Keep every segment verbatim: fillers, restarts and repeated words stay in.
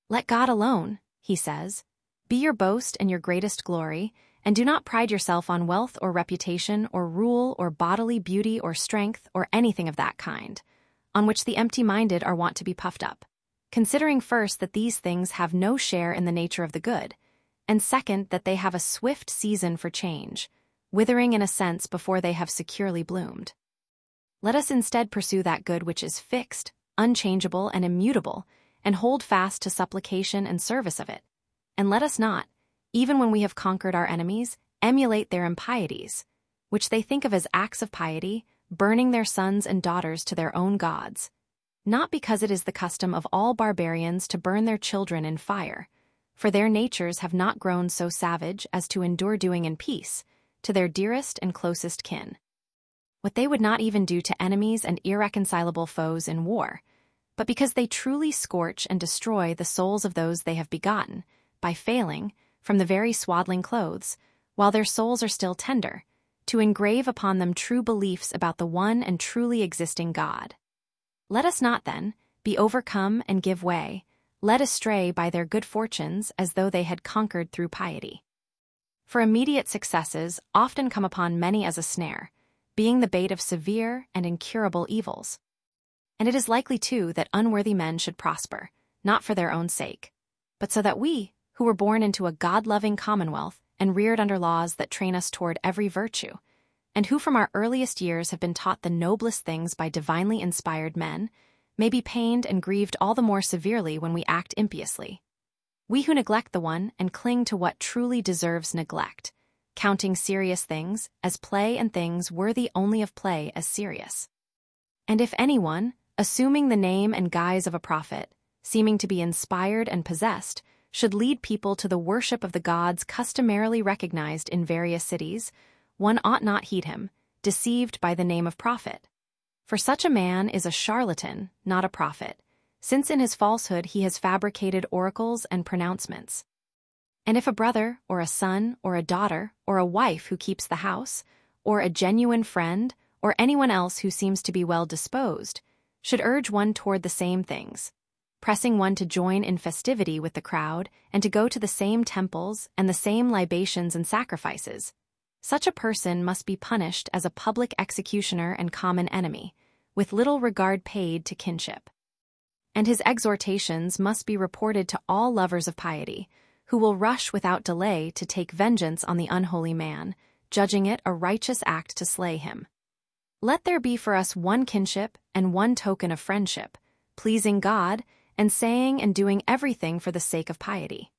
Let God alone, he says. Be your boast and your greatest glory, and do not pride yourself on wealth or reputation or rule or bodily beauty or strength or anything of that kind, on which the empty-minded are wont to be puffed up, considering first that these things have no share in the nature of the good, and second that they have a swift season for change, withering in a sense before they have securely bloomed. Let us instead pursue that good which is fixed, unchangeable, and immutable, and hold fast to supplication and service of it. And let us not, even when we have conquered our enemies, emulate their impieties, which they think of as acts of piety, burning their sons and daughters to their own gods, not because it is the custom of all barbarians to burn their children in fire, for their natures have not grown so savage as to endure doing in peace to their dearest and closest kin what they would not even do to enemies and irreconcilable foes in war, but because they truly scorch and destroy the souls of those they have begotten, by failing, from the very swaddling clothes, while their souls are still tender, to engrave upon them true beliefs about the one and truly existing God. Let us not, then, be overcome and give way, led astray by their good fortunes as though they had conquered through piety. For immediate successes often come upon many as a snare, being the bait of severe and incurable evils. And it is likely, too, that unworthy men should prosper, not for their own sake, but so that we, who were born into a God-loving commonwealth and reared under laws that train us toward every virtue, and who from our earliest years have been taught the noblest things by divinely inspired men, may be pained and grieved all the more severely when we act impiously. We who neglect the one and cling to what truly deserves neglect, counting serious things as play and things worthy only of play as serious. And if anyone, assuming the name and guise of a prophet, seeming to be inspired and possessed, should lead people to the worship of the gods customarily recognized in various cities, one ought not heed him, deceived by the name of prophet. For such a man is a charlatan, not a prophet, since in his falsehood he has fabricated oracles and pronouncements. And if a brother, or a son, or a daughter, or a wife who keeps the house, or a genuine friend, or anyone else who seems to be well disposed, should urge one toward the same things, pressing one to join in festivity with the crowd and to go to the same temples and the same libations and sacrifices, such a person must be punished as a public executioner and common enemy, with little regard paid to kinship. And his exhortations must be reported to all lovers of piety, who will rush without delay to take vengeance on the unholy man, judging it a righteous act to slay him. Let there be for us one kinship and one token of friendship, pleasing God, and saying and doing everything for the sake of piety.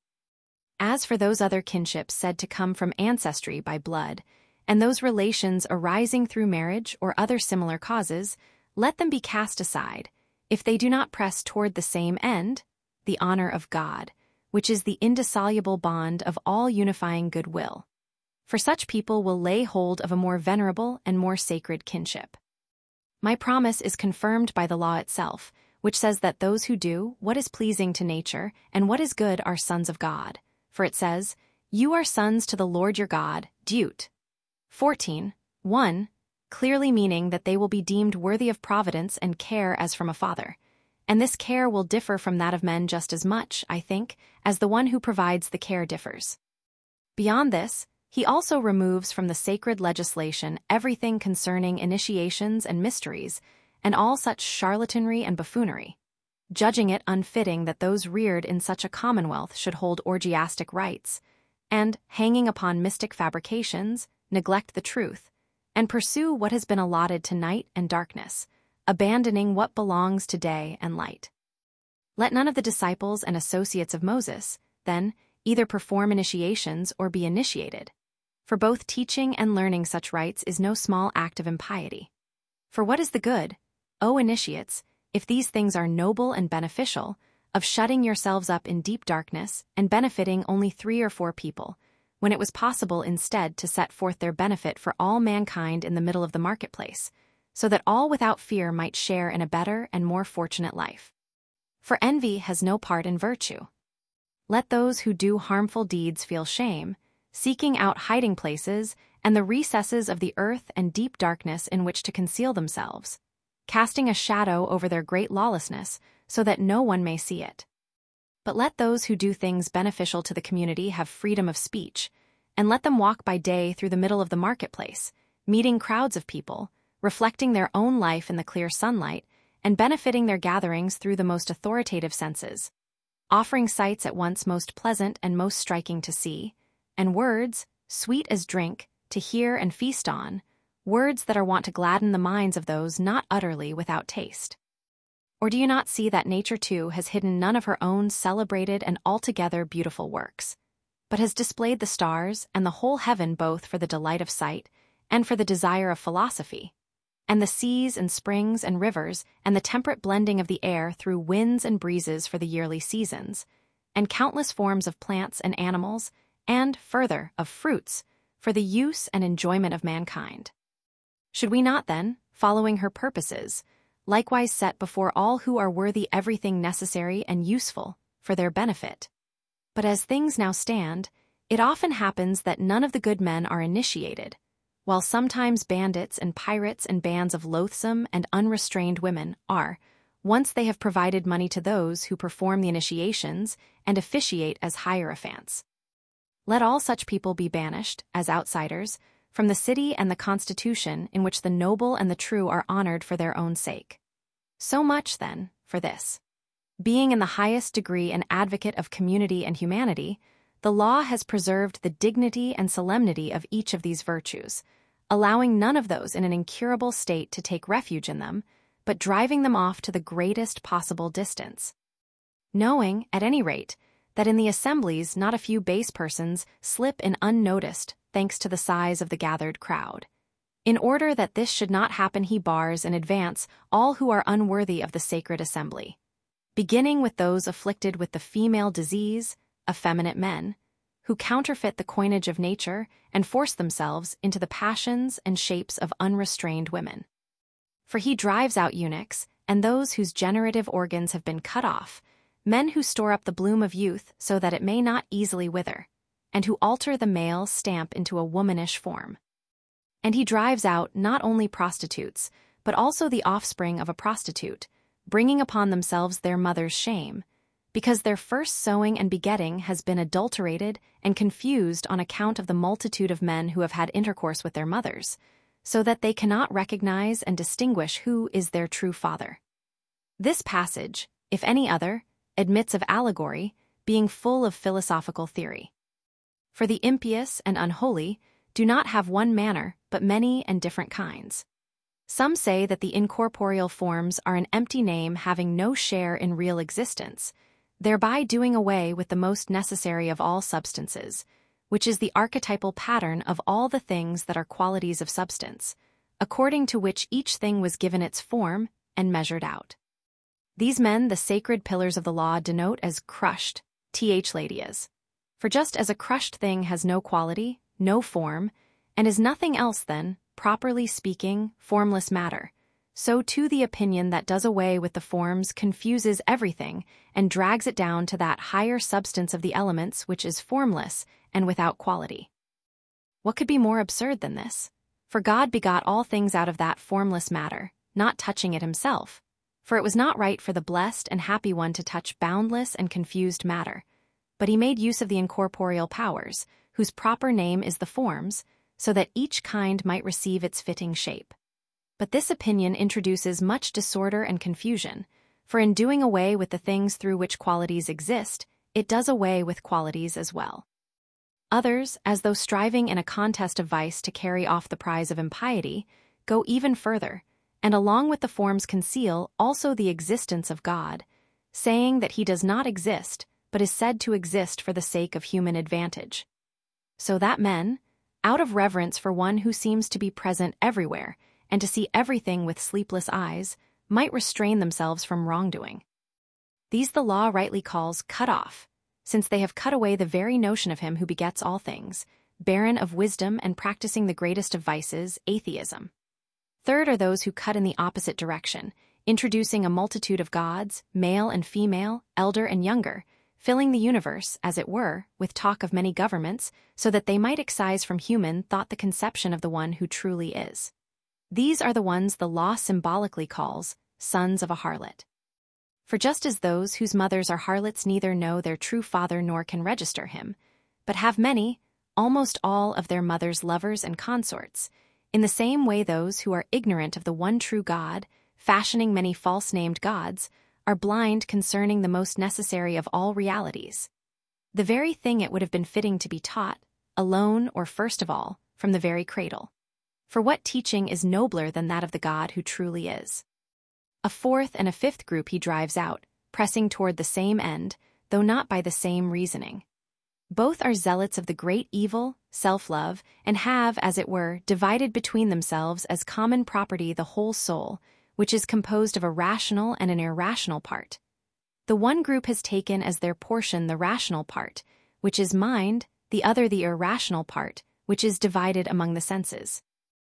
As for those other kinships said to come from ancestry by blood, and those relations arising through marriage or other similar causes, let them be cast aside, if they do not press toward the same end, the honor of God, which is the indissoluble bond of all unifying goodwill. For such people will lay hold of a more venerable and more sacred kinship. My promise is confirmed by the law itself, which says that those who do what is pleasing to nature and what is good are sons of God. For it says, "You are sons to the Lord your God," Deut. fourteen, one, clearly meaning that they will be deemed worthy of providence and care as from a father. And this care will differ from that of men just as much, I think, as the one who provides the care differs. Beyond this, he also removes from the sacred legislation everything concerning initiations and mysteries, and all such charlatanry and buffoonery, judging it unfitting that those reared in such a commonwealth should hold orgiastic rites, and, hanging upon mystic fabrications, neglect the truth, and pursue what has been allotted to night and darkness, abandoning what belongs to day and light. Let none of the disciples and associates of Moses, then, either perform initiations or be initiated, for both teaching and learning such rites is no small act of impiety. For what is the good, O initiates, if these things are noble and beneficial, of shutting yourselves up in deep darkness and benefiting only three or four people, when it was possible instead to set forth their benefit for all mankind in the middle of the marketplace, so that all without fear might share in a better and more fortunate life? For envy has no part in virtue. Let those who do harmful deeds feel shame, seeking out hiding places and the recesses of the earth and deep darkness in which to conceal themselves, casting a shadow over their great lawlessness so that no one may see it. But let those who do things beneficial to the community have freedom of speech, and let them walk by day through the middle of the marketplace, meeting crowds of people, reflecting their own life in the clear sunlight, and benefiting their gatherings through the most authoritative senses, offering sights at once most pleasant and most striking to see, and words, sweet as drink, to hear and feast on, words that are wont to gladden the minds of those not utterly without taste. Or do you not see that nature too has hidden none of her own celebrated and altogether beautiful works, but has displayed the stars and the whole heaven both for the delight of sight and for the desire of philosophy, and the seas and springs and rivers and the temperate blending of the air through winds and breezes for the yearly seasons, and countless forms of plants and animals, and, further, of fruits, for the use and enjoyment of mankind? Should we not, then, following her purposes, likewise set before all who are worthy everything necessary and useful for their benefit? But as things now stand, it often happens that none of the good men are initiated, while sometimes bandits and pirates and bands of loathsome and unrestrained women are, once they have provided money to those who perform the initiations and officiate as hierophants. Let all such people be banished, as outsiders, from the city and the constitution in which the noble and the true are honored for their own sake. So much, then, for this. Being in the highest degree an advocate of community and humanity, the law has preserved the dignity and solemnity of each of these virtues, allowing none of those in an incurable state to take refuge in them, but driving them off to the greatest possible distance. Knowing, at any rate, that in the assemblies not a few base persons slip in unnoticed thanks to the size of the gathered crowd. In order that this should not happen, he bars in advance all who are unworthy of the sacred assembly, beginning with those afflicted with the female disease, effeminate men, who counterfeit the coinage of nature and force themselves into the passions and shapes of unrestrained women. For he drives out eunuchs and those whose generative organs have been cut off, men who store up the bloom of youth so that it may not easily wither, and who alter the male stamp into a womanish form. And he drives out not only prostitutes, but also the offspring of a prostitute, bringing upon themselves their mother's shame, because their first sowing and begetting has been adulterated and confused on account of the multitude of men who have had intercourse with their mothers, so that they cannot recognize and distinguish who is their true father. This passage, if any other, admits of allegory, being full of philosophical theory. For the impious and unholy do not have one manner, but many and different kinds. Some say that the incorporeal forms are an empty name having no share in real existence, thereby doing away with the most necessary of all substances, which is the archetypal pattern of all the things that are qualities of substance, according to which each thing was given its form and measured out. These men the sacred pillars of the law denote as crushed, th ladies. For just as a crushed thing has no quality, no form, and is nothing else than, properly speaking, formless matter, so too the opinion that does away with the forms confuses everything and drags it down to that higher substance of the elements which is formless and without quality. What could be more absurd than this? For God begot all things out of that formless matter, not touching it himself. For it was not right for the blessed and happy one to touch boundless and confused matter, but he made use of the incorporeal powers, whose proper name is the forms, so that each kind might receive its fitting shape. But this opinion introduces much disorder and confusion, for in doing away with the things through which qualities exist, it does away with qualities as well. Others, as though striving in a contest of vice to carry off the prize of impiety, go even further, and along with the forms conceal also the existence of God, saying that he does not exist, but is said to exist for the sake of human advantage. So that men, out of reverence for one who seems to be present everywhere, and to see everything with sleepless eyes, might restrain themselves from wrongdoing. These the law rightly calls cut off, since they have cut away the very notion of him who begets all things, barren of wisdom and practicing the greatest of vices, atheism. Third are those who cut in the opposite direction, introducing a multitude of gods, male and female, elder and younger, filling the universe, as it were, with talk of many governments, so that they might excise from human thought the conception of the one who truly is. These are the ones the law symbolically calls sons of a harlot. For just as those whose mothers are harlots neither know their true father nor can register him, but have many, almost all of their mother's lovers and consorts, in the same way those who are ignorant of the one true God, fashioning many false-named gods, are blind concerning the most necessary of all realities. The very thing it would have been fitting to be taught, alone or first of all, from the very cradle. For what teaching is nobler than that of the God who truly is? A fourth and a fifth group he drives out, pressing toward the same end, though not by the same reasoning. Both are zealots of the great evil, self-love, and have, as it were, divided between themselves as common property the whole soul, which is composed of a rational and an irrational part. The one group has taken as their portion the rational part, which is mind, the other the irrational part, which is divided among the senses.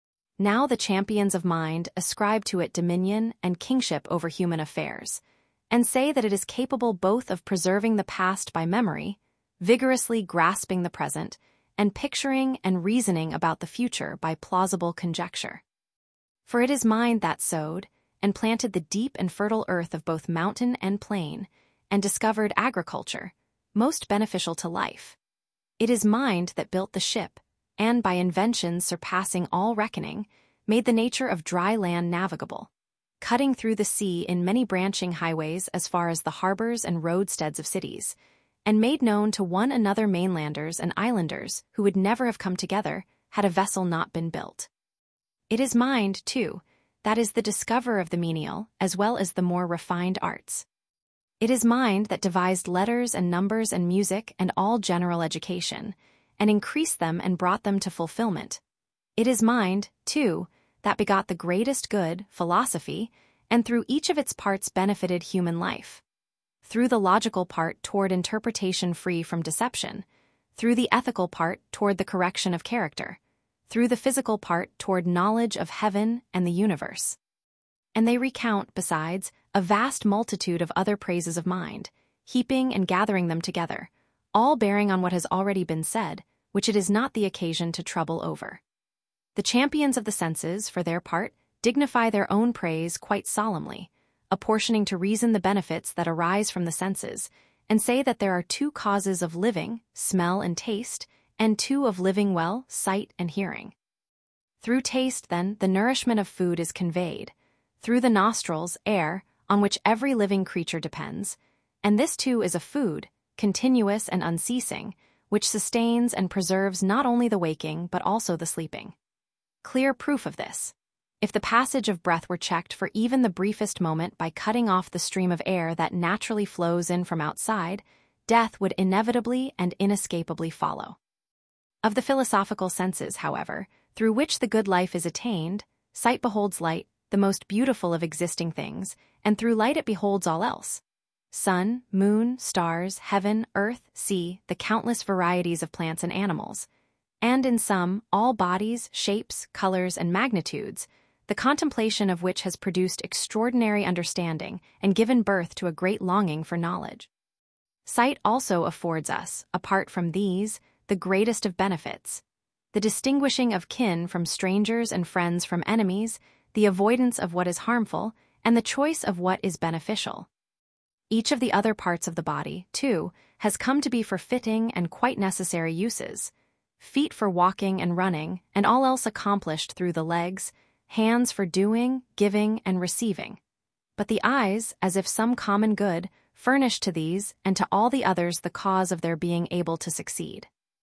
Now the champions of mind ascribe to it dominion and kingship over human affairs, and say that it is capable both of preserving the past by memory, vigorously grasping the present, and picturing and reasoning about the future by plausible conjecture. For it is mind that sowed and planted the deep and fertile earth of both mountain and plain, and discovered agriculture, most beneficial to life. It is mind that built the ship, and by inventions surpassing all reckoning, made the nature of dry land navigable, cutting through the sea in many branching highways as far as the harbors and roadsteads of cities, and made known to one another mainlanders and islanders who would never have come together had a vessel not been built. It is mind, too, that is the discoverer of the menial as well as the more refined arts. It is mind that devised letters and numbers and music and all general education, and increased them and brought them to fulfillment. It is mind, too, that begot the greatest good, philosophy, and through each of its parts benefited human life. Through the logical part toward interpretation free from deception, through the ethical part toward the correction of character, through the physical part toward knowledge of heaven and the universe. And they recount, besides, a vast multitude of other praises of mind, heaping and gathering them together, all bearing on what has already been said, which it is not the occasion to trouble over. The champions of the senses, for their part, dignify their own praise quite solemnly, apportioning to reason the benefits that arise from the senses, and say that there are two causes of living, smell and taste, and two of living well, sight and hearing. Through taste, then, the nourishment of food is conveyed, through the nostrils, air, on which every living creature depends, and this too is a food, continuous and unceasing, which sustains and preserves not only the waking but also the sleeping. Clear proof of this. If the passage of breath were checked for even the briefest moment by cutting off the stream of air that naturally flows in from outside, death would inevitably and inescapably follow. Of the philosophical senses, however, through which the good life is attained, sight beholds light, the most beautiful of existing things, and through light it beholds all else. Sun, moon, stars, heaven, earth, sea, the countless varieties of plants and animals, and in some, all bodies, shapes, colors, and magnitudes, the contemplation of which has produced extraordinary understanding and given birth to a great longing for knowledge. Sight also affords us, apart from these, the greatest of benefits, the distinguishing of kin from strangers and friends from enemies, the avoidance of what is harmful, and the choice of what is beneficial. Each of the other parts of the body, too, has come to be for fitting and quite necessary uses, feet for walking and running, and all else accomplished through the legs, hands for doing, giving, and receiving. But the eyes, as if some common good, furnish to these and to all the others the cause of their being able to succeed.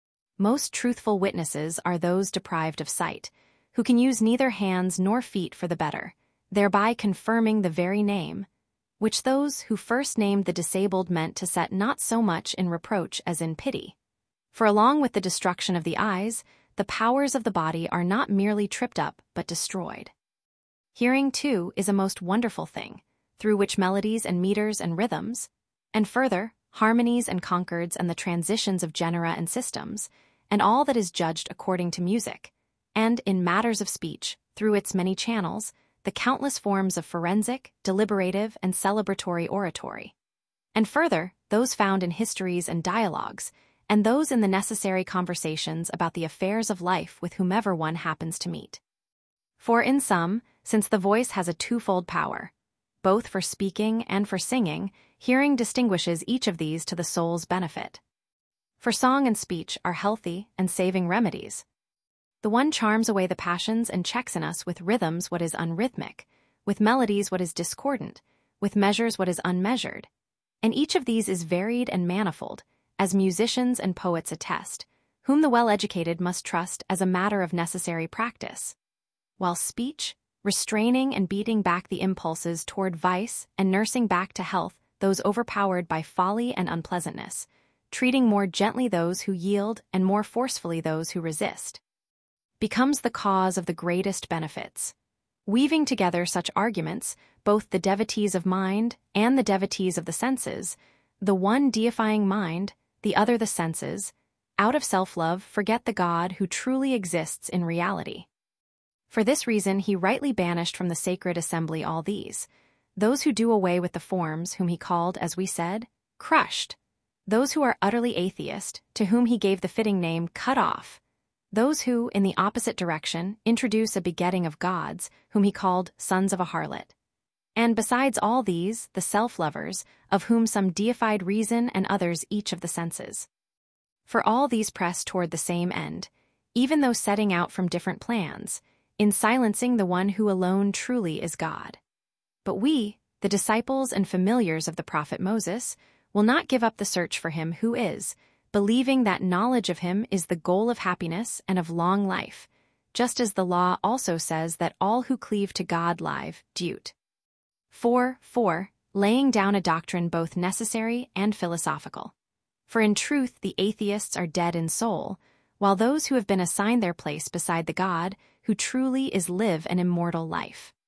Most truthful witnesses are those deprived of sight, who can use neither hands nor feet for the better, thereby confirming the very name, which those who first named the disabled meant to set not so much in reproach as in pity. For along with the destruction of the eyes, the powers of the body are not merely tripped up but destroyed. Hearing, too, is a most wonderful thing, through which melodies and meters and rhythms, and further, harmonies and concords and the transitions of genera and systems, and all that is judged according to music, and, in matters of speech, through its many channels, the countless forms of forensic, deliberative, and celebratory oratory. And further, those found in histories and dialogues, and those in the necessary conversations about the affairs of life with whomever one happens to meet. For in sum, since the voice has a twofold power, both for speaking and for singing, hearing distinguishes each of these to the soul's benefit. For song and speech are healthy and saving remedies. The one charms away the passions and checks in us with rhythms what is unrhythmic, with melodies what is discordant, with measures what is unmeasured. And each of these is varied and manifold, as musicians and poets attest, whom the well-educated must trust as a matter of necessary practice. While speech, restraining and beating back the impulses toward vice and nursing back to health those overpowered by folly and unpleasantness, treating more gently those who yield and more forcefully those who resist, becomes the cause of the greatest benefits. Weaving together such arguments, both the devotees of mind and the devotees of the senses, the one deifying mind, the other the senses, out of self-love forget the God who truly exists in reality. For this reason he rightly banished from the sacred assembly all these, those who do away with the forms whom he called, as we said, crushed, those who are utterly atheist, to whom he gave the fitting name cut off, those who, in the opposite direction, introduce a begetting of gods, whom he called sons of a harlot. And besides all these, the self-lovers, of whom some deified reason and others each of the senses. For all these press toward the same end, even though setting out from different plans, in silencing the one who alone truly is God. But we, the disciples and familiars of the prophet Moses, will not give up the search for him who is, believing that knowledge of him is the goal of happiness and of long life, just as the law also says that all who cleave to God live, dute. four. four. Laying down a doctrine both necessary and philosophical. For in truth the atheists are dead in soul, while those who have been assigned their place beside the God, who truly is live an immortal life.